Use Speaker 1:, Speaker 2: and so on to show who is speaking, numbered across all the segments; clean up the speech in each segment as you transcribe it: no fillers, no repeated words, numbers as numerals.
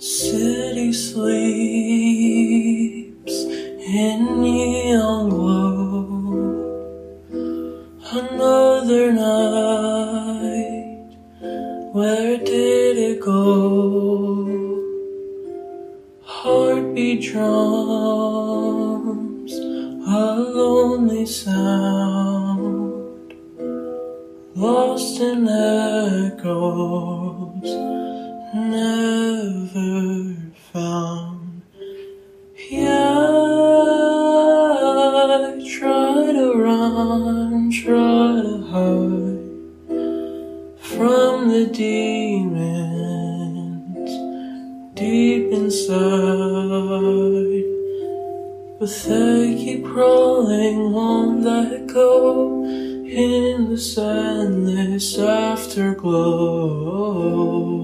Speaker 1: City sleeps in neon glow. Another night, where did it go? Heartbeat drums, a lonely sound, lost in echoes, never found. Yeah, I try to run, try to hide from the demons deep inside, but they keep crawling, won't let go in this endless afterglow.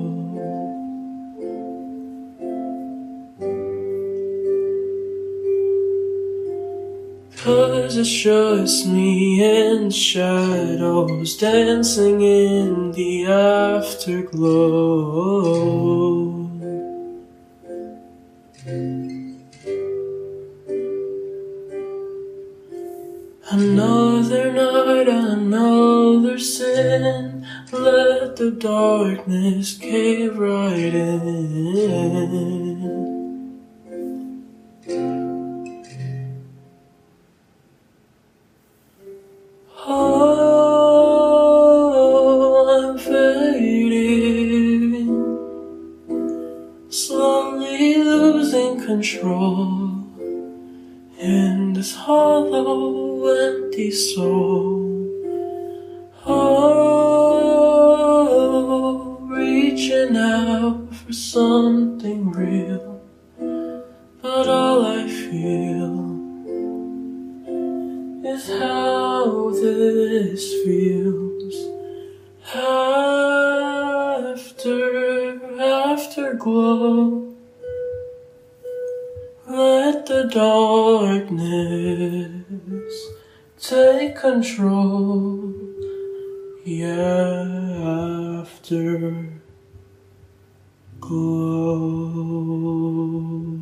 Speaker 1: 'Cause it's just me and the shadows dancing in the afterglow. Another night, another sin, let the darkness cave right in. Oh, I'm fading, slowly losing control in this hollow, empty soul. Oh, reaching out for something real, but all I feel is how this feels. Afterglow, let the darkness take control. Yeah, afterglow.